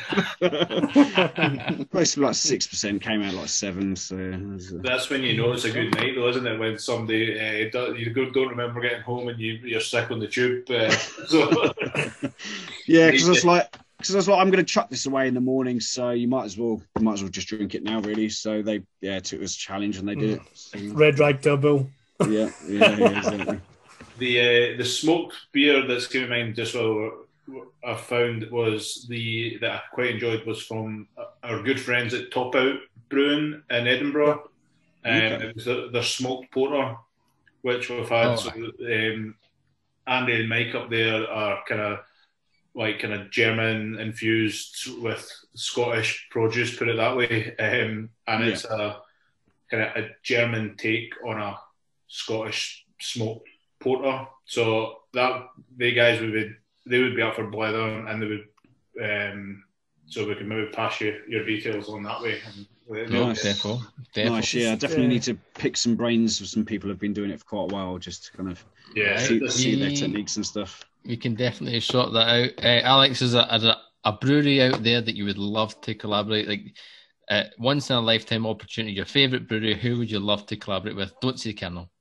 close to like six percent. Came out like seven. So was, uh...
that's when you know it's a good night, though, isn't it? When somebody uh, do, you don't remember getting home and you you're sick on the tube. Uh, so
yeah, because I was like, because I was like, I'm going to chuck this away in the morning, so you might as well, you might as well just drink it now, really. So they, yeah, took it as a challenge and they did it. So,
Red Rag Turbo.
Yeah, yeah, yeah, exactly.
The uh, the smoked beer that's came to mind just what I found was the that I quite enjoyed was from our good friends at Top Out Brewing in Edinburgh.
Okay.
Um, it was their, their smoked porter, which we've had.
Oh.
So, um, Andy and Mike up there are kind of like kind of German infused with Scottish produce, put it that way, um, and it's a kind of a German take on a Scottish smoked porter. So that they guys would be they would be up for blether, and they would um, so we can maybe pass you your details on that way. And
nice, defo, defo.
Nice, yeah. I definitely need to pick some brains with some people who've been doing it for quite a while, just to kind of
yeah
see, see their
Yeah.
techniques and stuff.
We can definitely sort that out. Uh, Alex, is a, is a a brewery out there that you would love to collaborate? Like uh, once in a lifetime opportunity, your favourite brewery, who would you love to collaborate with? Don't say Kernel.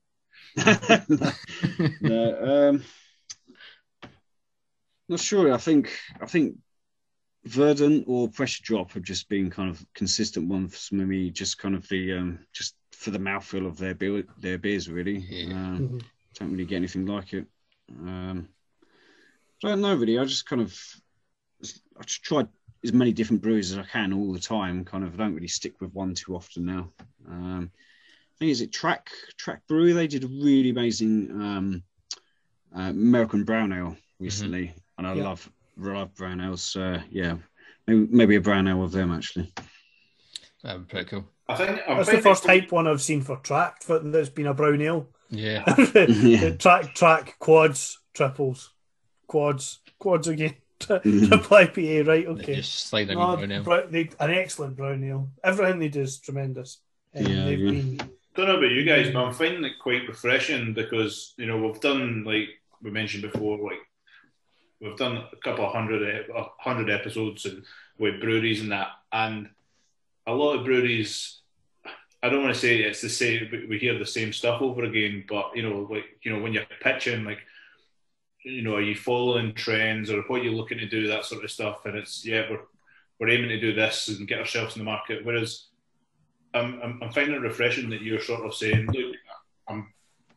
no, um, not sure. I think I think Verdant or Pressure Drop have just been kind of consistent ones for me. Just kind of the um, just for the mouthfeel of their beer, their beers really.
Yeah.
Um,
Mm-hmm.
Don't really get anything like it. Um, I don't know really. I just kind of I just try as many different breweries as I can all the time. Kind of don't really stick with one too often now. Um, I think is it Track Track Brewery. They did a really amazing um, uh, American brown ale recently, mm-hmm. and I
yeah.
love love brown ales. So yeah, maybe, maybe a brown ale with them actually.
That'd be pretty cool.
I think I'm
That's the first hype one I've seen for Track that's been a brown ale.
Yeah.
Yeah.
track, track, quads, triples, quads, quads again. Triple I P A, right? Okay.
Just slide
No,
brown ale.
br- they, an excellent brown ale. Everything they do is tremendous. And
Yeah,
they've
yeah.
been
don't know about you guys, but I'm finding it quite refreshing because you know we've done like we mentioned before, like we've done a couple of hundred a hundred episodes and with breweries and that, and a lot of breweries. I don't want to say it's the same. We hear the same stuff over again, but you know, like you know, when you're pitching, like you know, are you following trends or what you're looking to do, that sort of stuff, and it's yeah, we're we're aiming to do this and get ourselves in the market. Whereas I'm I'm, I'm finding it refreshing that you're sort of saying, look, I'm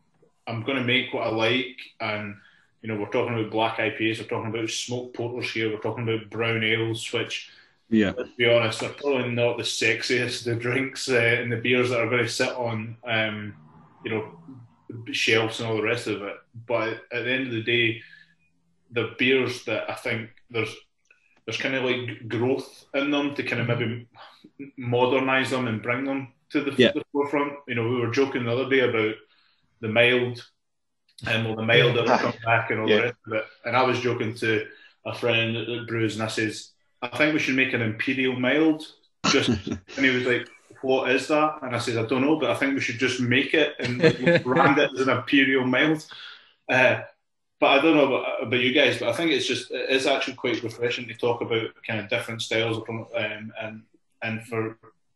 I'm going to make what I like, and you know, we're talking about black I P As, we're talking about smoked porters here, we're talking about brown ales, which.
Yeah,
Let's be honest, they're probably not the sexiest the drinks uh, and the beers that are going to sit on, um, you know, shelves and all the rest of it. But at the end of the day, the beers that I think there's there's kind of like growth in them to kind of maybe modernise them and bring them to the,
Yeah.
the forefront. You know, we were joking the other day about the mild and well, the mild that will come back and all
Yeah.
the rest of it. And I was joking to a friend that, that brews, and I says, I think we should make an imperial mild. Just and he was like, "What is that?" And I said, "I don't know, but I think we should just make it and brand it as an imperial mild." Uh, but I don't know about, about you guys, but I think it's just it is actually quite refreshing to talk about kind of different styles from um, and and for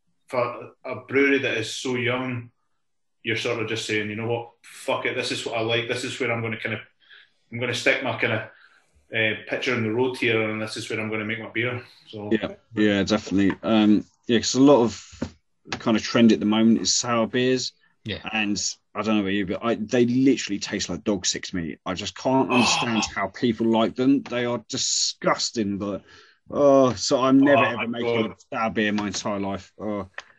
for a brewery that is so young, you're sort of just saying, you know what, fuck it, this is what I like. This is where I'm going to kind of I'm going to stick my kind of Uh, picture in the road here, and this is where I'm going to make my beer. So
yeah, yeah, definitely. Um, yeah, because a lot of kind of trend at the moment is sour beers.
Yeah.
And I don't know about you, but I, they literally taste like dog six meat. I just can't understand
Oh.
how people like them. They are disgusting. But oh, so I'm never
Oh,
ever
my
making
God.
a sour beer my entire life. Oh,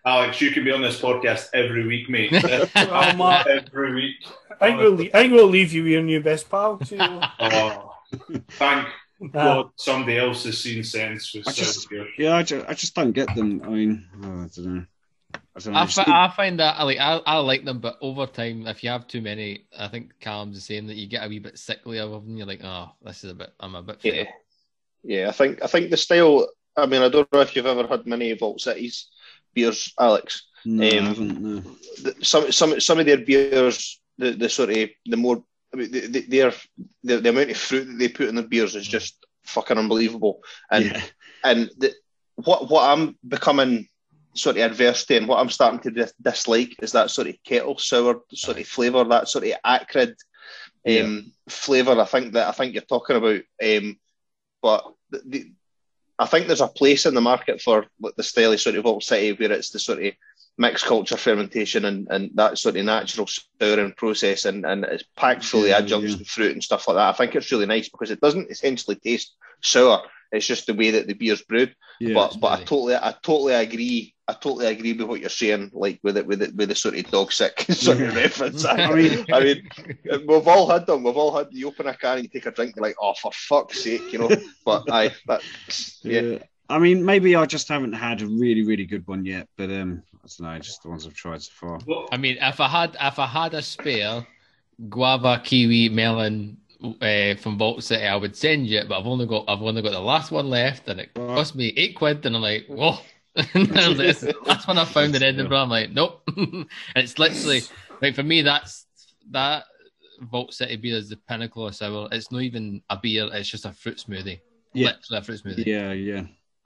Alex, you can be on this podcast every week, mate.
Oh, Mark.
Every week.
I think we'll, leave, I think we'll leave you with your new best pal, too.
Oh, thank God somebody else has seen sense with
I just,
Southgate.
yeah, I just, I just don't get them. I mean, oh, I don't know. I, don't know.
I, fi- I find that I like I, I like them, but over time, if you have too many, I think Callum's the same, that you get a wee bit sickly of them. You're like, oh, this is a bit. I'm a bit.
Yeah, yeah. I think I think the style. I mean, I don't know if you've ever had many Vault Cities beers, Alex.
No,
um,
I haven't. No.
The, some some some of their beers, the, the sort of the more. I mean, the, the, the, the amount of fruit that they put in their beers is just fucking unbelievable. And
Yeah.
and the, what what I'm becoming sort of adverse to, and what I'm starting to dis- dislike is that sort of kettle sour sort of flavour, that sort of acrid um,
Yeah.
flavour. I think that I think you're talking about. Um, but the, the, I think there's a place in the market for like, the style of sort of Vault City where it's the sort of mixed culture fermentation and, and that sort of natural souring process, and, and it's packed full
Yeah,
of adjuncts
yeah.
and fruit and stuff like that. I think it's really nice because it doesn't essentially taste sour. It's just the way that the beer's brewed.
Yeah.
but but I
really-
totally I totally agree. I totally agree with what you're saying, like with it with it with the sort of dog sick sort of
Yeah.
reference.
I
I
mean-
mean, I mean, we've all had them. We've all had you open a can and you take a drink, you're like, oh, for fuck's sake, you know. But I, that, yeah,
Yeah. I mean, maybe I just haven't had a really, really good one yet. But um, I don't know, just the ones I've tried so far.
Well,
I mean, if I had if I had a spare guava, kiwi, melon uh, from Vault City, I would send you it. But I've only got I've only got the last one left, and it
Right.
cost me eight quid. And I'm like, whoa. And I was like, "This is the last one I found in Edinburgh." I'm like, nope. And it's literally like for me, that's that Vault City beer is the pinnacle of sour. It's not even a beer; it's just a fruit smoothie.
Yeah.
Literally a fruit smoothie.
Yeah, yeah.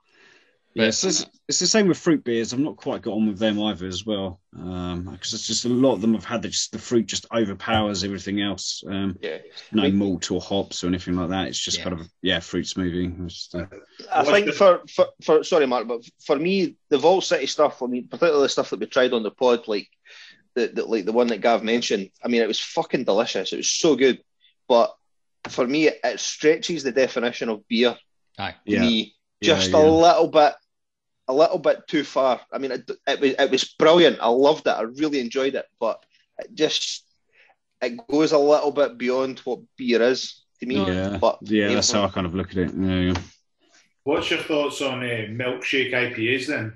But-
Yeah, so it's, it's the same with fruit beers. I've not quite got on with them either as well. Um, because it's just a lot of them have had the, just the fruit just overpowers everything else. Um,
yeah.
no malt or hops or anything like that. It's just
Yeah.
kind of yeah, fruit smoothie. It's just, uh,
I
What's
think
the-
for, for, for sorry, Mark, but for me, the Vault City stuff, I mean, particularly the stuff that we tried on the pod, like the, the like the one that Gav mentioned, I mean, it was fucking delicious. It was so good. But for me, it, it stretches the definition of beer
Aye.
to
Yeah.
me
Yeah,
just
yeah.
a little bit, a little bit too far. I mean, it, it was it was brilliant. I loved it. I really enjoyed it. But it just it goes a little bit beyond what beer is to me.
yeah,
But
yeah. That's how I kind of look at it. Yeah, yeah.
what's your thoughts on uh, milkshake I P As then?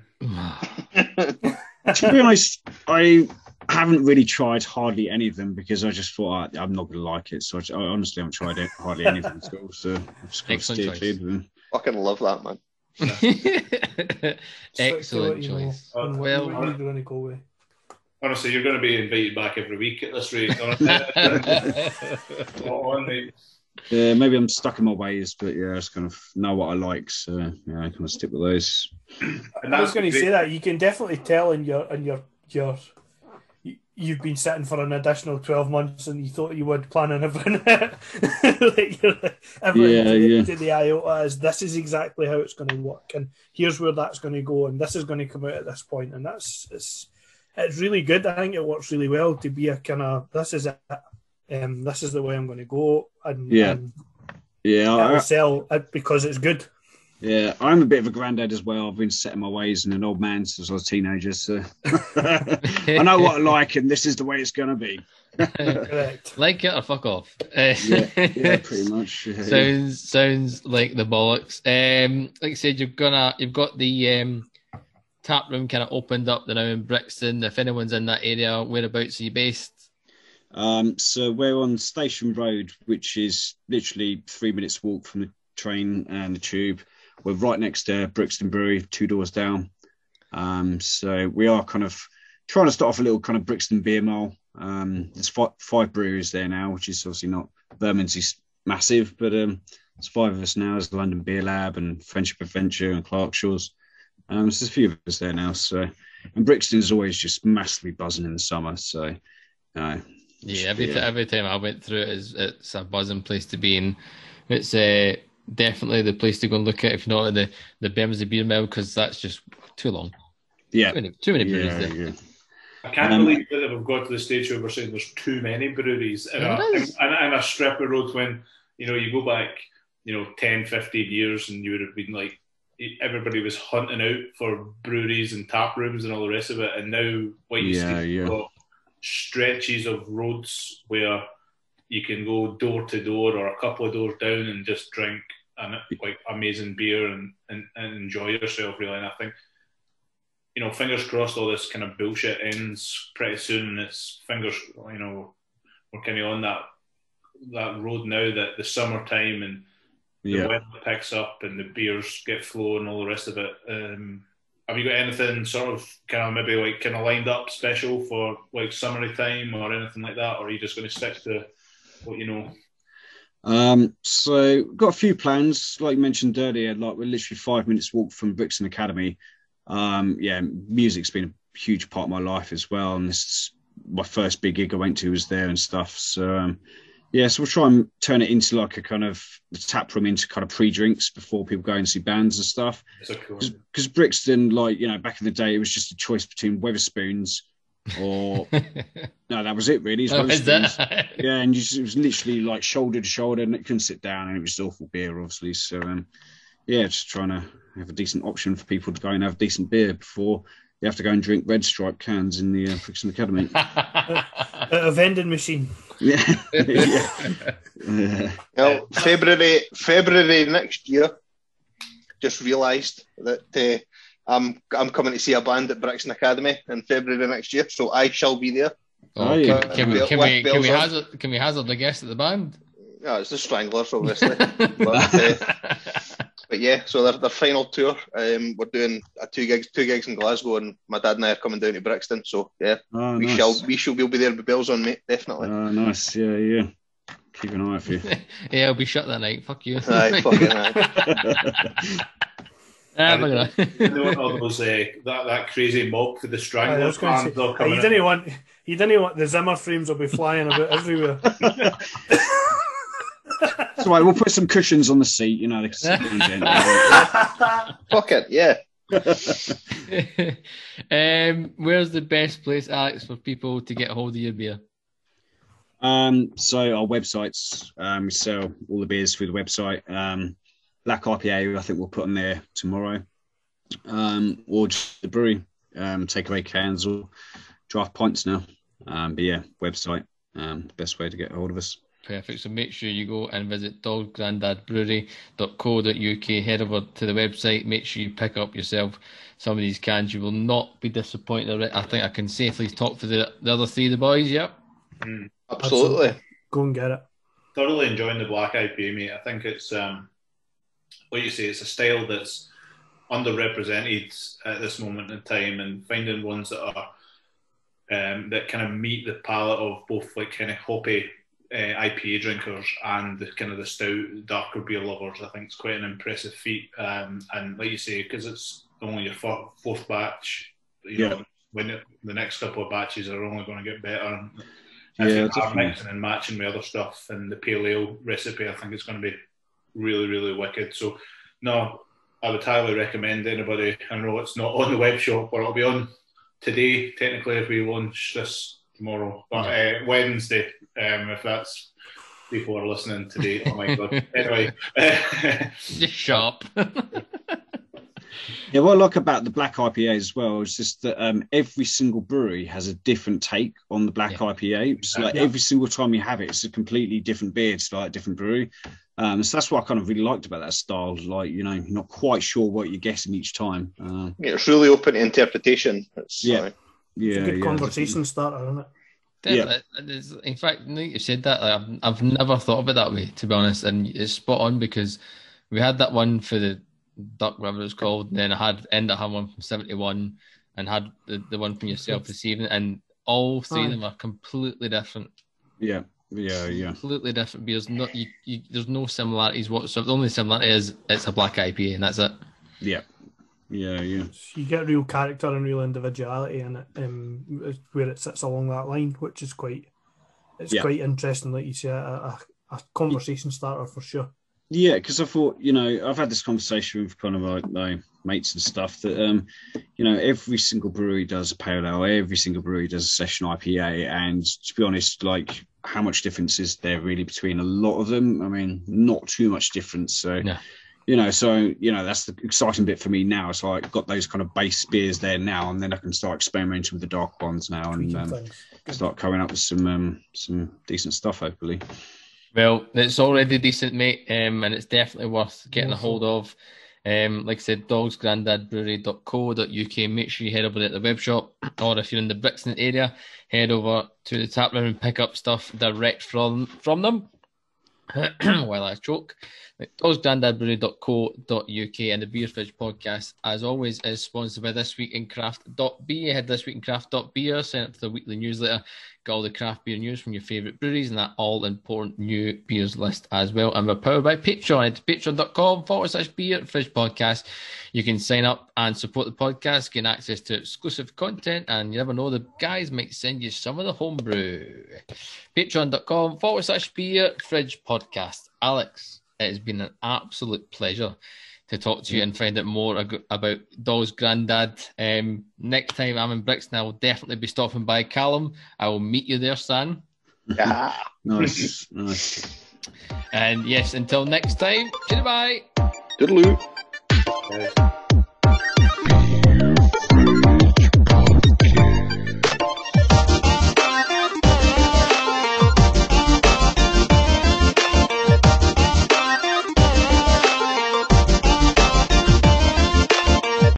To be honest, I haven't really tried hardly any of them because I just thought I, I'm not going to like it. So I, I honestly haven't tried it, hardly any of them at all. So I've just got to
Excellent
steer
choice.
clear of them.
Fucking love that, man.
Excellent choice.
Uh,
And what,
well-
what you're going to go with.
Honestly, you're going to be invited back every week at this rate. Honestly. On, mate.
Yeah, maybe I'm stuck in my ways, but yeah, I just kind of know what I like. So yeah, I kind of stick with those.
And
I was
that's
going to
great.
say that you can definitely tell in your in your your you- you've been sitting for an additional twelve months and you thought you would plan on everything. like, you're like, everything
Yeah,
to, the,
yeah.
to the iota is this is exactly how it's going to work, and here's where that's going to go, and this is going to come out at this point, and that's it's it's really good. I think it works really well to be a kind of this is it. Um, this is the way I'm going to go, and
Yeah.
and
Yeah,
it'll
I,
sell it because it's good.
yeah, I'm a bit of a granddad as well. I've been set in my ways and an old man since I was a teenager. So I know what I like, and this is the way it's going to be.
Correct.
Like it or fuck off.
Yeah, yeah, pretty much. Yeah,
sounds sounds like the bollocks. Um, like I said, you're gonna you've got the um, tap room kind of opened up now in Brixton. If anyone's in that area, whereabouts are you based?
Um, so we're on Station Road, which is literally three minutes walk from the train and the tube. We're right next to Brixton Brewery, two doors down. Um, so we are kind of trying to start off a little kind of Brixton beer mile. Um, there's five, five breweries there now, which is obviously not Bermondsey's massive, but um, there's five of us now. There's the London Beer Lab and Friendship Adventure and Clarkshaw's. Um, so there's a few of us there now. So, and Brixton's always just massively buzzing in the summer. So, uh,
Yeah, every
Yeah.
every time I went through it, is it's a buzzing place to be in. It's uh, definitely the place to go and look at if not at the the Bermondsey Beer Mill, because that's just too long.
yeah,
Too many, too many breweries
yeah,
there.
yeah.
I can't
Um,
believe that we've got to the stage where we're saying there's too many breweries in,
Yeah,
a,
it is.
in, in a strip of roads when, you know, you go back, you know, ten, fifteen years and you would have been like, everybody was hunting out for breweries and tap rooms and all the rest of it. And now what you
Yeah,
see,
yeah.
you've got stretches of roads where you can go door to door or a couple of doors down and just drink an like amazing beer and, and, and enjoy yourself, really. And I think, you know, fingers crossed all this kind of bullshit ends pretty soon, and it's fingers, you know, we're kind of on that that road now, that the summertime and the
Yeah.
weather picks up and the beers get flowing and all the rest of it. Um, have you got anything sort of kind of maybe like kind of lined up special for like summery time or anything like that, or are you just going to stick to what you know?
Um, so got a few plans, like you mentioned earlier. Like we're literally five minutes walk from Brixton Academy. Um, yeah, music's been a huge part of my life as well, and this is my first big gig I went to was there and stuff. So um, yeah, so we'll try and turn it into like a kind of the tap room into kind of pre-drinks before people go and see bands and stuff.
It's a cool.
Because Brixton, like, you know, back in the day, it was just a choice between Weatherspoons or no, that was it really. It's
Oh, is
Wetherspoons.
that?
Yeah, and you just, it was literally like shoulder to shoulder, and it couldn't sit down, and it was awful beer, obviously. So um, yeah, just trying to have a decent option for people to go and have decent beer before you have to go and drink Red Stripe cans in the uh, Brixton Academy.
A, a vending machine.
Yeah. yeah. Yeah.
Well, February February next year. Just realised that uh, I'm I'm coming to see a band at Brixton Academy in February next year, so I shall be there.
Oh,
Oh,
can,
yeah.
can we can
With
we can we
bells on.
hazard can we hazard a guess at the band?
Yeah, it's the Stranglers, obviously. but, uh, but yeah, so their, their final tour. Um, we're doing a two gigs, two gigs in Glasgow, and my dad and I are coming down to Brixton. So yeah,
Oh,
we
nice.
shall we shall be there with bells on, mate. Definitely.
Oh, nice. Yeah, yeah. Keep an eye out for you.
Yeah, I'll be shut that night. Fuck you.
Aye, fucking aye.
Ah, bugger that.
You know, all those, uh, that, that crazy mob for the
I
Stranglers
was going to
band all
say,
coming
you
in.
didn't want, you didn't want the Zimmer frames will be flying about everywhere.
So right, we'll put some cushions on the seat, you know. They can sit down gently.
Fuck it, yeah.
um, where's the best place, Alex, for people to get hold of your beer?
Um, so our websites, um, we sell all the beers through the website. Um, Black I P A, I think we'll put on there tomorrow. Um, or just the brewery, um, takeaway cans or draft pints now. Um, but yeah, website, um, best way to get hold of us.
Perfect. So make sure you go and visit dog grandad brewery dot co dot uk. Head over to the website. Make sure you pick up yourself some of these cans. You will not be disappointed. I think I can safely talk for the, the other three of the boys. Yep.
Mm.
Absolutely.
Go and get it.
Thoroughly enjoying the Black I P A, mate. I think it's, um, what you say, it's a style that's underrepresented at this moment in time, and finding ones that are um, that kind of meet the palate of both like kind of hoppy uh, I P A drinkers and the kind of the stout, darker beer lovers. I think it's quite an impressive feat. Um, and like you say, because it's only your fourth, fourth batch, you
Yeah.
know, when it, the next couple of batches are only going to get better. I
Yeah,
think
definitely.
mixing and matching with other stuff, and the pale ale recipe, I think it's going to be really, really wicked. So, no, I would highly recommend anybody. I know it's not on the web shop, but it'll be on today, technically, if we launch this tomorrow, but uh, Wednesday, um, if that's people are listening today. Oh my god. Anyway,
Just shut up.
Yeah, what I like about the Black I P A as well is just that um, every single brewery has a different take on the Black
Yeah.
I P A. So like
Yeah.
every single time you have it, it's a completely different beer. It's like a different brewery. Um, so that's what I kind of really liked about that style. Like, you know, you're not quite sure what you're guessing each time. Uh,
Yeah, it's really open to interpretation. It's,
Yeah.
uh,
yeah,
It's a good
yeah,
conversation starter, isn't it?
Definitely. It's- In fact, now you said that, like, I've, I've never thought of it that way, to be honest. And it's spot on, because we had that one for the Duck, whatever it's called, and then I had ended up having one from seventy-one and had the, the one from yourself this evening, and all three of
Aye.
them are completely different.
yeah, yeah, yeah.
Completely different beers. Not you, you, there's no similarities whatsoever. The only similarity is it's a black I P A, and that's it.
Yeah, yeah, yeah.
You get real character and real individuality in it, um, where it sits along that line, which is quite, it's
Yeah.
quite interesting. Like you say, a, a, a conversation starter for sure.
Yeah, because I thought, you know, I've had this conversation with kind of like my mates and stuff that, um, you know, every single brewery does a pale ale, every single brewery does a session I P A, and to be honest, like, how much difference is there really between a lot of them? I mean, not too much difference. So,
Yeah.
you know, so you know that's the exciting bit for me now. So I got those kind of base beers there now, and then I can start experimenting with the dark bonds now, and um, start coming up with some um, some decent stuff, hopefully.
Well, it's already decent, mate, um, and it's definitely worth getting a hold of. Um, like I said, dogs grandad brewery dot co dot U K. Make sure you head over there to the web shop, or if you're in the Brixton area, head over to the tap room and pick up stuff direct from from them. While I choke. dogs grandad brewery dot co dot U K, and the Beer Fridge podcast, as always, is sponsored by This Week in Craft dot Beer. Head this week in craft dot beer, sign up for the weekly newsletter, get all the craft beer news from your favourite breweries and that all-important new beers list as well. And we're powered by Patreon. It's patreon.com forward slash Beer Fridge podcast. You can sign up and support the podcast, gain access to exclusive content, and you never know, the guys might send you some of the homebrew. Patreon.com forward slash Beer Fridge podcast. Alex, it has been an absolute pleasure to talk to you and find out more ag- about Doll's Grandad. Um, next time I'm in Brixton, I will definitely be stopping by Callum. I will meet you there, Stan.
Yeah.
Nice, nice.
And yes, until next time, goodbye.
Toodaloo.
Yes.